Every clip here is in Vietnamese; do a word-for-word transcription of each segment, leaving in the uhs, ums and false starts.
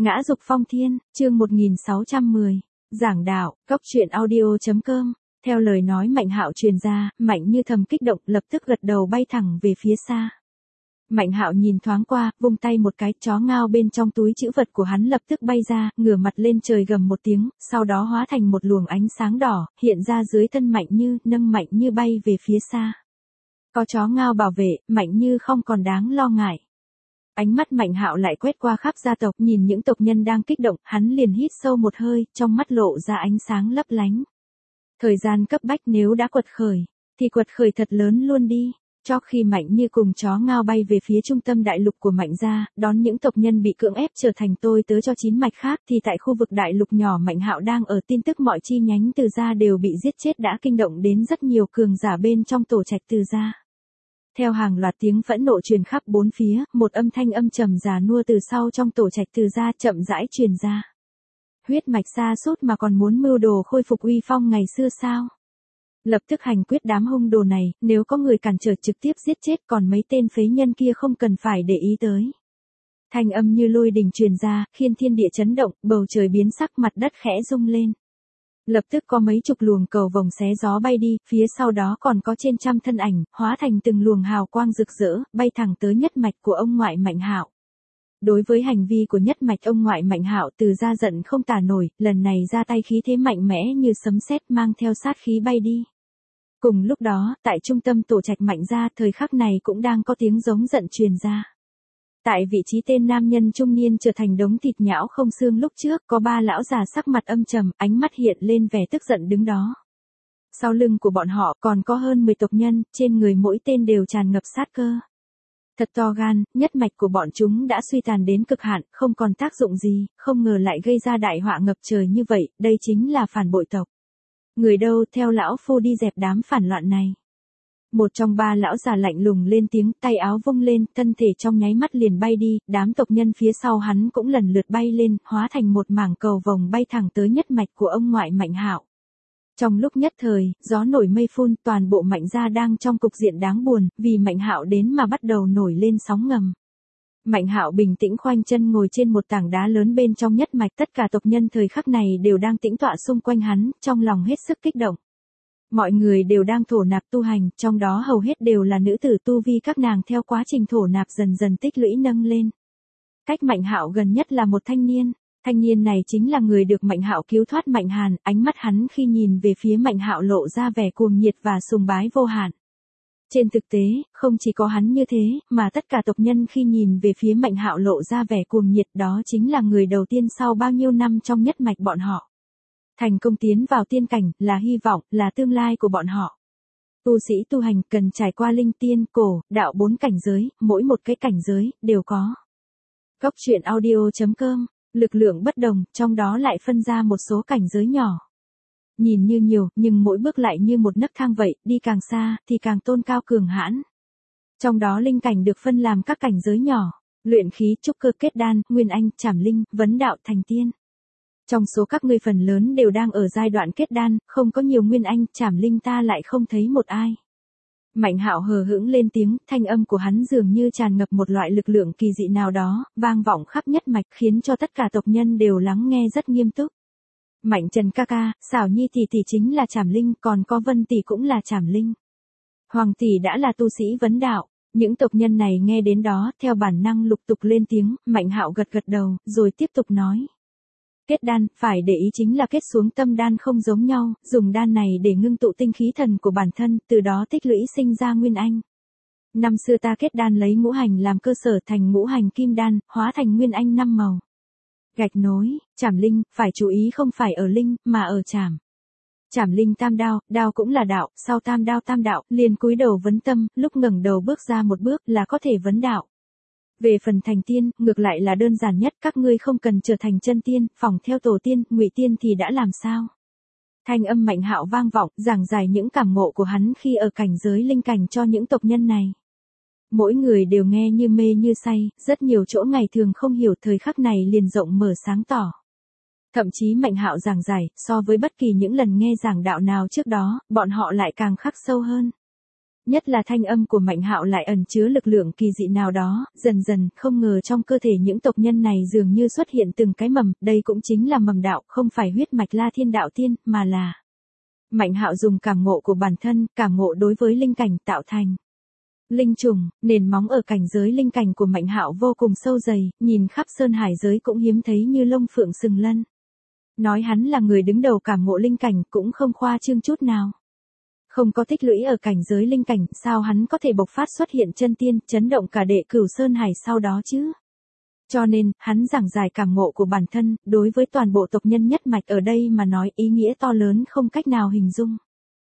Ngã dục phong thiên, chương một nghìn sáu trăm mười. Giảng đạo, cốc truyện audio.com. Theo lời nói Mạnh Hạo truyền ra, Mạnh Như thầm kích động, lập tức gật đầu bay thẳng về phía xa. Mạnh Hạo nhìn thoáng qua, vung tay một cái, chó ngao bên trong túi trữ vật của hắn lập tức bay ra, ngửa mặt lên trời gầm một tiếng, sau đó hóa thành một luồng ánh sáng đỏ, hiện ra dưới thân Mạnh Như, nâng Mạnh Như bay về phía xa. Có chó ngao bảo vệ, Mạnh Như không còn đáng lo ngại. Ánh mắt Mạnh Hạo lại quét qua khắp gia tộc, nhìn những tộc nhân đang kích động, hắn liền hít sâu một hơi, trong mắt lộ ra ánh sáng lấp lánh. Thời gian cấp bách, nếu đã quật khởi, thì quật khởi thật lớn luôn đi. Cho khi Mạnh Như cùng chó ngao bay về phía trung tâm đại lục của Mạnh gia, đón những tộc nhân bị cưỡng ép trở thành tôi tớ cho chín mạch khác, thì tại khu vực đại lục nhỏ Mạnh Hạo đang ở, tin tức mọi chi nhánh Từ gia đều bị giết chết đã kinh động đến rất nhiều cường giả bên trong tổ trạch Từ gia. Theo hàng loạt tiếng phẫn nộ truyền khắp bốn phía, một âm thanh âm trầm già nua từ sau trong tổ trạch Từ gia chậm rãi truyền ra. Huyết mạch sa sút mà còn muốn mưu đồ khôi phục uy phong ngày xưa sao? Lập tức hành quyết đám hung đồ này, nếu có người cản trở trực tiếp giết chết, còn mấy tên phế nhân kia không cần phải để ý tới. Thanh âm như lôi đình truyền ra, khiến thiên địa chấn động, bầu trời biến sắc, mặt đất khẽ rung lên. Lập tức có mấy chục luồng cầu vồng xé gió bay đi, phía sau đó còn có trên trăm thân ảnh, hóa thành từng luồng hào quang rực rỡ, bay thẳng tới nhất mạch của ông ngoại Mạnh Hạo. Đối với hành vi của nhất mạch ông ngoại Mạnh Hạo, Từ gia giận không tả nổi, lần này ra tay khí thế mạnh mẽ như sấm sét, mang theo sát khí bay đi. Cùng lúc đó, tại trung tâm tổ trạch Mạnh gia, thời khắc này cũng đang có tiếng giống giận truyền ra. Tại vị trí tên nam nhân trung niên trở thành đống thịt nhão không xương lúc trước, có ba lão già sắc mặt âm trầm, ánh mắt hiện lên vẻ tức giận đứng đó. Sau lưng của bọn họ còn có hơn mười tộc nhân, trên người mỗi tên đều tràn ngập sát cơ. Thật to gan, nhất mạch của bọn chúng đã suy tàn đến cực hạn, không còn tác dụng gì, không ngờ lại gây ra đại họa ngập trời như vậy, đây chính là phản bội tộc. Người đâu, theo lão phu đi dẹp đám phản loạn này. Một trong ba lão già lạnh lùng lên tiếng, tay áo vung lên, thân thể trong nháy mắt liền bay đi, đám tộc nhân phía sau hắn cũng lần lượt bay lên, hóa thành một mảng cầu vồng bay thẳng tới nhất mạch của ông ngoại Mạnh Hạo. Trong lúc nhất thời, gió nổi mây phun, toàn bộ Mạnh gia đang trong cục diện đáng buồn, vì Mạnh Hạo đến mà bắt đầu nổi lên sóng ngầm. Mạnh Hạo bình tĩnh khoanh chân ngồi trên một tảng đá lớn bên trong nhất mạch, tất cả tộc nhân thời khắc này đều đang tĩnh tọa xung quanh hắn, trong lòng hết sức kích động. Mọi người đều đang thổ nạp tu hành, trong đó hầu hết đều là nữ tử tu vi, các nàng theo quá trình thổ nạp dần dần tích lũy nâng lên. Cách Mạnh Hạo gần nhất là một thanh niên, thanh niên này chính là người được Mạnh Hạo cứu thoát Mạnh Hàn, ánh mắt hắn khi nhìn về phía Mạnh Hạo lộ ra vẻ cuồng nhiệt và sùng bái vô hạn. Trên thực tế, không chỉ có hắn như thế, mà tất cả tộc nhân khi nhìn về phía Mạnh Hạo lộ ra vẻ cuồng nhiệt, đó chính là người đầu tiên sau bao nhiêu năm trong nhất mạch bọn họ. Thành công tiến vào tiên cảnh, là hy vọng, là tương lai của bọn họ. Tu sĩ tu hành cần trải qua linh tiên, cổ, đạo bốn cảnh giới, mỗi một cái cảnh giới, đều có. Cốc truyện audio.com, lực lượng bất đồng, trong đó lại phân ra một số cảnh giới nhỏ. Nhìn như nhiều, nhưng mỗi bước lại như một nấc thang vậy, đi càng xa, thì càng tôn cao cường hãn. Trong đó linh cảnh được phân làm các cảnh giới nhỏ, luyện khí, trúc cơ, kết đan, nguyên anh, trảm linh, vấn đạo, thành tiên. Trong số các ngươi phần lớn đều đang ở giai đoạn kết đan, không có nhiều nguyên anh, trảm linh ta lại không thấy một ai. Mạnh Hạo hờ hững lên tiếng, thanh âm của hắn dường như tràn ngập một loại lực lượng kỳ dị nào đó, vang vọng khắp nhất mạch, khiến cho tất cả tộc nhân đều lắng nghe rất nghiêm túc. Mạnh Trần ca ca, Xảo Nhi tỷ tỷ chính là trảm linh, còn có Vân tỷ cũng là trảm linh. Hoàng tỷ đã là tu sĩ vấn đạo. Những tộc nhân này nghe đến đó, theo bản năng lục tục lên tiếng, Mạnh Hạo gật gật đầu, rồi tiếp tục nói. Kết đan, phải để ý chính là kết xuống tâm đan không giống nhau, dùng đan này để ngưng tụ tinh khí thần của bản thân, từ đó tích lũy sinh ra nguyên anh. Năm xưa ta kết đan lấy ngũ hành làm cơ sở thành ngũ hành kim đan, hóa thành nguyên anh năm màu. Gạch nối, trảm linh, phải chú ý không phải ở linh, mà ở trảm. Trảm linh tam đao, đao cũng là đạo, sau tam đao tam đạo, liền cúi đầu vấn tâm, lúc ngẩng đầu bước ra một bước là có thể vấn đạo. Về phần thành tiên, ngược lại là đơn giản nhất, các ngươi không cần trở thành chân tiên, phỏng theo tổ tiên, ngụy tiên thì đã làm sao? Thanh âm Mạnh Hạo vang vọng, giảng giải những cảm ngộ của hắn khi ở cảnh giới linh cảnh cho những tộc nhân này. Mỗi người đều nghe như mê như say, rất nhiều chỗ ngày thường không hiểu thời khắc này liền rộng mở sáng tỏ. Thậm chí Mạnh Hạo giảng giải, so với bất kỳ những lần nghe giảng đạo nào trước đó, bọn họ lại càng khắc sâu hơn. Nhất là thanh âm của Mạnh Hạo lại ẩn chứa lực lượng kỳ dị nào đó, dần dần, không ngờ trong cơ thể những tộc nhân này dường như xuất hiện từng cái mầm, đây cũng chính là mầm đạo, không phải huyết mạch La Thiên đạo tiên, mà là Mạnh Hạo dùng cảm ngộ của bản thân, cảm ngộ đối với linh cảnh tạo thành linh trùng, nền móng ở cảnh giới linh cảnh của Mạnh Hạo vô cùng sâu dày, nhìn khắp sơn hải giới cũng hiếm thấy như lông phượng sừng lân. Nói hắn là người đứng đầu cảm ngộ linh cảnh cũng không khoa trương chút nào. Không có tích lũy ở cảnh giới linh cảnh, sao hắn có thể bộc phát xuất hiện chân tiên, chấn động cả đệ cửu sơn hải sau đó chứ? Cho nên, hắn giảng giải cảm ngộ của bản thân, đối với toàn bộ tộc nhân nhất mạch ở đây mà nói ý nghĩa to lớn không cách nào hình dung.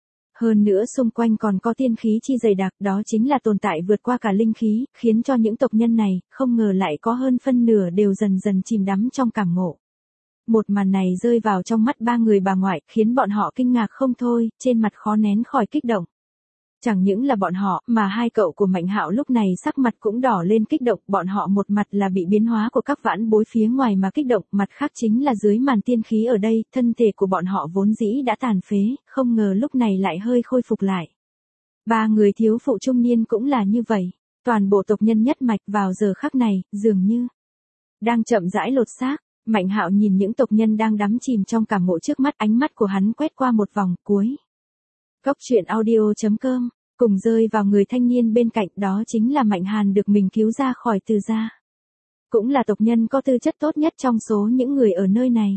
Hơn nữa xung quanh còn có tiên khí chi dày đặc, đó chính là tồn tại vượt qua cả linh khí, khiến cho những tộc nhân này, không ngờ lại có hơn phân nửa đều dần dần chìm đắm trong cảm ngộ. Một màn này rơi vào trong mắt ba người bà ngoại, khiến bọn họ kinh ngạc không thôi, trên mặt khó nén khỏi kích động. Chẳng những là bọn họ, mà hai cậu của Mạnh Hạo lúc này sắc mặt cũng đỏ lên kích động, bọn họ một mặt là bị biến hóa của các vãn bối phía ngoài mà kích động, mặt khác chính là dưới màn tiên khí ở đây, thân thể của bọn họ vốn dĩ đã tàn phế, không ngờ lúc này lại hơi khôi phục lại. Ba người thiếu phụ trung niên cũng là như vậy, toàn bộ tộc nhân nhất mạch vào giờ khắc này, dường như đang chậm rãi lột xác. Mạnh Hạo nhìn những tộc nhân đang đắm chìm trong cảm ngộ trước mắt, ánh mắt của hắn quét qua một vòng, cuối Cốc truyện audio chấm com, cùng rơi vào người thanh niên bên cạnh, đó chính là Mạnh Hàn được mình cứu ra khỏi Từ gia. Cũng là tộc nhân có tư chất tốt nhất trong số những người ở nơi này.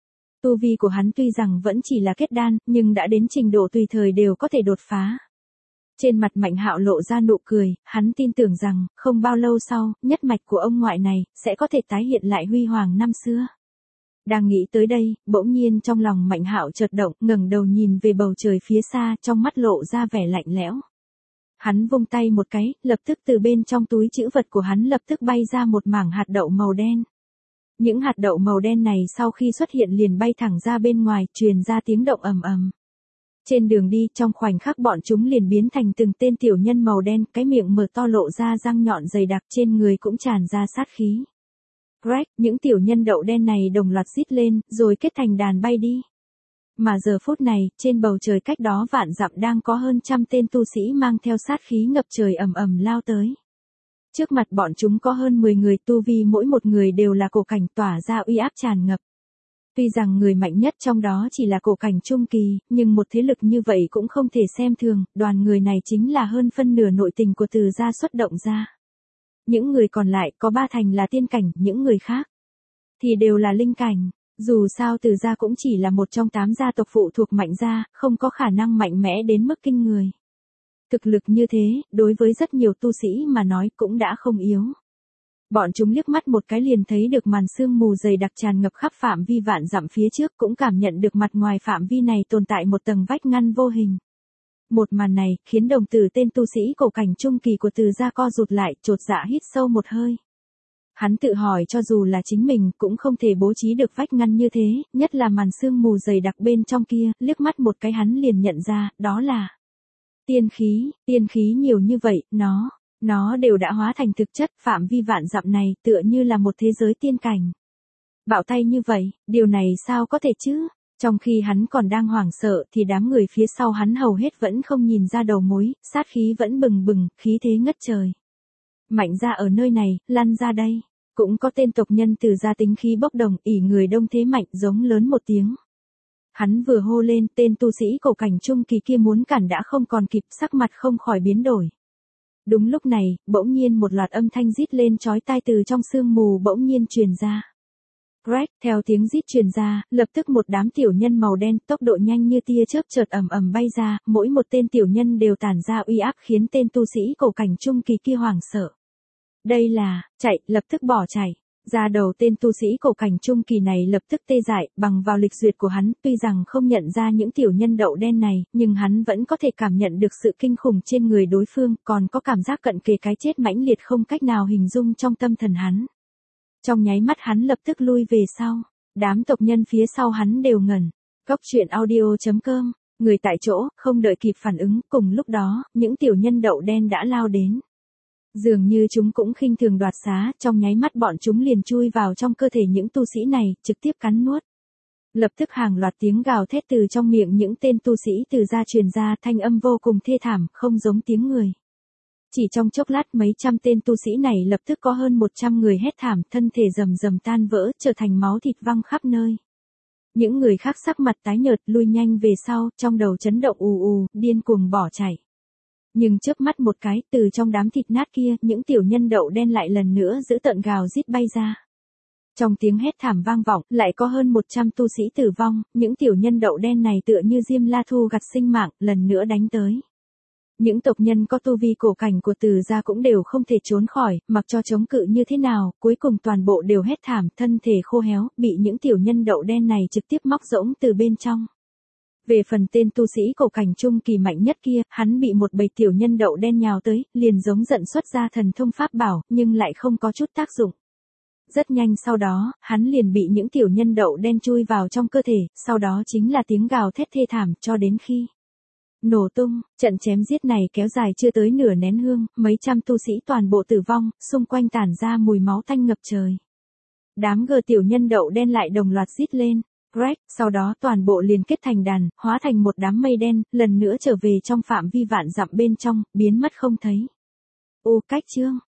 Tu vi của hắn tuy rằng vẫn chỉ là kết đan, nhưng đã đến trình độ tùy thời đều có thể đột phá. Trên mặt Mạnh Hạo lộ ra nụ cười, hắn tin tưởng rằng, không bao lâu sau, nhất mạch của ông ngoại này, sẽ có thể tái hiện lại huy hoàng năm xưa. Đang nghĩ tới đây, bỗng nhiên trong lòng Mạnh Hạo chợt động, ngẩng đầu nhìn về bầu trời phía xa, trong mắt lộ ra vẻ lạnh lẽo. Hắn vung tay một cái, lập tức từ bên trong túi trữ vật của hắn lập tức bay ra một mảng hạt đậu màu đen. Những hạt đậu màu đen này sau khi xuất hiện liền bay thẳng ra bên ngoài, truyền ra tiếng động ầm ầm. Trên đường đi, trong khoảnh khắc bọn chúng liền biến thành từng tên tiểu nhân màu đen, cái miệng mở to lộ ra răng nhọn dày đặc, trên người cũng tràn ra sát khí. Rách, những tiểu nhân đậu đen này đồng loạt rít lên, rồi kết thành đàn bay đi. Mà giờ phút này, trên bầu trời cách đó vạn dặm đang có hơn trăm tên tu sĩ mang theo sát khí ngập trời ầm ầm lao tới. Trước mặt bọn chúng có hơn mười người, tu vi mỗi một người đều là cổ cảnh, tỏa ra uy áp tràn ngập. Tuy rằng người mạnh nhất trong đó chỉ là cổ cảnh trung kỳ, nhưng một thế lực như vậy cũng không thể xem thường, đoàn người này chính là hơn phân nửa nội tình của Từ gia xuất động ra. Những người còn lại có ba thành là tiên cảnh, những người khác thì đều là linh cảnh. Dù sao Từ gia cũng chỉ là một trong tám gia tộc phụ thuộc Mạnh gia, không có khả năng mạnh mẽ đến mức kinh người. Thực lực như thế, đối với rất nhiều tu sĩ mà nói cũng đã không yếu. Bọn chúng liếc mắt một cái liền thấy được màn sương mù dày đặc tràn ngập khắp phạm vi vạn dặm phía trước, cũng cảm nhận được mặt ngoài phạm vi này tồn tại một tầng vách ngăn vô hình. Một màn này, khiến đồng tử tên tu sĩ cổ cảnh trung kỳ của Từ gia co rụt lại, chột dạ hít sâu một hơi. Hắn tự hỏi cho dù là chính mình cũng không thể bố trí được vách ngăn như thế, nhất là màn sương mù dày đặc bên trong kia, liếc mắt một cái hắn liền nhận ra, đó là tiên khí, tiên khí nhiều như vậy, nó, nó đều đã hóa thành thực chất, phạm vi vạn dặm này tựa như là một thế giới tiên cảnh. Bạo tay như vậy, điều này sao có thể chứ? Trong khi hắn còn đang hoảng sợ thì đám người phía sau hắn hầu hết vẫn không nhìn ra đầu mối, sát khí vẫn bừng bừng, khí thế ngất trời. Mạnh gia ở nơi này, lăn ra đây. Cũng có tên tộc nhân Từ gia tính khí bốc đồng, ỷ người đông thế mạnh, giống lớn một tiếng. Hắn vừa hô lên, tên tu sĩ cổ cảnh trung kỳ kia muốn cản đã không còn kịp, sắc mặt không khỏi biến đổi. Đúng lúc này, bỗng nhiên một loạt âm thanh rít lên chói tai từ trong sương mù bỗng nhiên truyền ra. Rách, theo tiếng rít truyền ra, lập tức một đám tiểu nhân màu đen, tốc độ nhanh như tia chớp chợt ầm ầm bay ra, mỗi một tên tiểu nhân đều tản ra uy áp khiến tên tu sĩ cổ cảnh trung kỳ kia hoảng sợ. Đây là, chạy, lập tức bỏ chạy. Ra đầu tên tu sĩ cổ cảnh trung kỳ này lập tức tê dại, bằng vào lịch duyệt của hắn, tuy rằng không nhận ra những tiểu nhân đậu đen này, nhưng hắn vẫn có thể cảm nhận được sự kinh khủng trên người đối phương, còn có cảm giác cận kề cái chết mãnh liệt không cách nào hình dung trong tâm thần hắn. Trong nháy mắt hắn lập tức lui về sau, đám tộc nhân phía sau hắn đều ngẩn. Cốc truyện audio chấm com, người tại chỗ, không đợi kịp phản ứng, cùng lúc đó, những tiểu nhân đậu đen đã lao đến. Dường như chúng cũng khinh thường đoạt xá, trong nháy mắt bọn chúng liền chui vào trong cơ thể những tu sĩ này, trực tiếp cắn nuốt. Lập tức hàng loạt tiếng gào thét từ trong miệng những tên tu sĩ từ ra truyền ra, thanh âm vô cùng thê thảm, không giống tiếng người. Chỉ trong chốc lát mấy trăm tên tu sĩ này lập tức có hơn một trăm người hét thảm, thân thể rầm rầm tan vỡ, trở thành máu thịt văng khắp nơi. Những người khác sắc mặt tái nhợt lui nhanh về sau, trong đầu chấn động ù ù, điên cuồng bỏ chạy. Nhưng chớp mắt một cái, từ trong đám thịt nát kia, những tiểu nhân đậu đen lại lần nữa giữ tợn gào rít bay ra. Trong tiếng hét thảm vang vọng, lại có hơn một trăm tu sĩ tử vong, những tiểu nhân đậu đen này tựa như Diêm La thu gặt sinh mạng, lần nữa đánh tới. Những tộc nhân có tu vi cổ cảnh của Từ gia cũng đều không thể trốn khỏi, mặc cho chống cự như thế nào, cuối cùng toàn bộ đều hét thảm, thân thể khô héo, bị những tiểu nhân đậu đen này trực tiếp móc rỗng từ bên trong. Về phần tên tu sĩ cổ cảnh trung kỳ mạnh nhất kia, hắn bị một bầy tiểu nhân đậu đen nhào tới, liền giống giận xuất ra thần thông pháp bảo, nhưng lại không có chút tác dụng. Rất nhanh sau đó, hắn liền bị những tiểu nhân đậu đen chui vào trong cơ thể, sau đó chính là tiếng gào thét thê thảm cho đến khi nổ tung. Trận chém giết này kéo dài chưa tới nửa nén hương, mấy trăm tu sĩ toàn bộ tử vong, xung quanh tản ra mùi máu tanh ngập trời. Đám gờ tiểu nhân đậu đen lại đồng loạt rít lên. Greg, sau đó toàn bộ liền kết thành đàn, hóa thành một đám mây đen, lần nữa trở về trong phạm vi vạn dặm bên trong, biến mất không thấy. Ô cách chương.